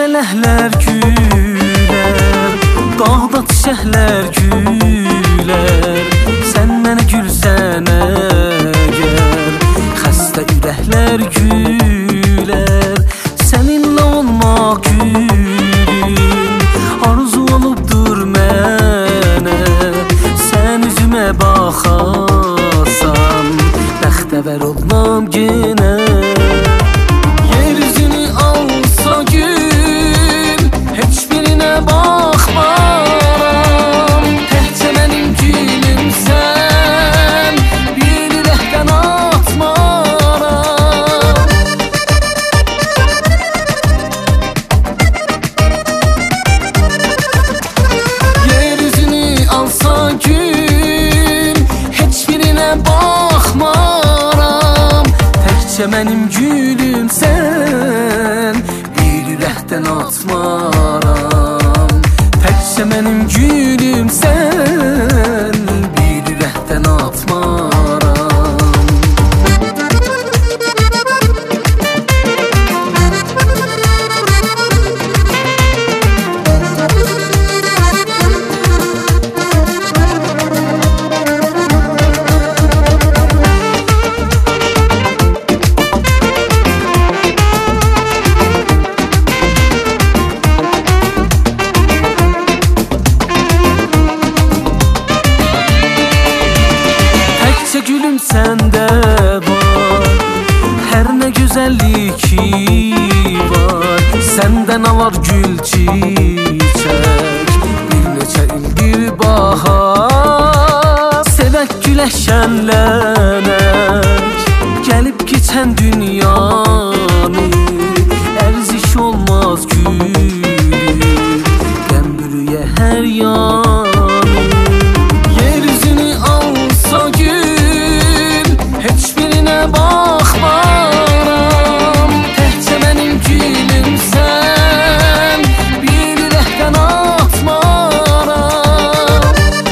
mələklər gülər, dağda çiçəklər gülər. Sən mənə gülsən əgər, xəstə ürəklər gülər. Səninlə olmaq gülüm arzu olubdur mənə. Sən üzümə baxasan, bəxtəvər olmam yenə. Yeryüzünü alsa gül, heç birinə baxmaram. Təhcə mənim gülümsən, bir ürəkdən atmaram. Yeryüzünü alsa gül, heç birinə baxmaram. Təhcə mənim gülümsən, bir ürəkdən atmaram. Təkcə mənim gülümsən, bir ürəkdən atmaram. Gülüm səndə var, hər nə gözəllik var. Səndə nə var gül çiçək, bir neçə ildir bahar. Sevək güləşənlənək, gəlib keçən dünyanı. Ərziş olmaz gülüm, qəm bürüyə hər yanı. Yeryüzünü alsa gül, heç birinə baxmaram. Təhcə mənim gülümsən, bir ürəkdən atmaram.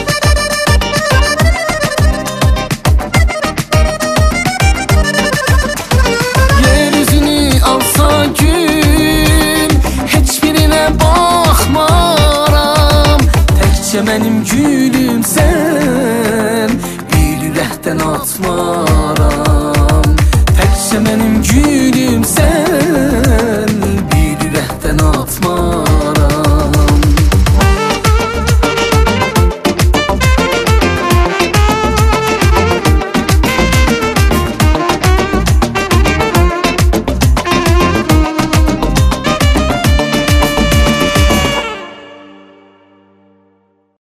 Yeryüzünü alsa gül, heç birinə baxmaram. Təhcə mənim gülümsən, bir ürəkdən atmaram.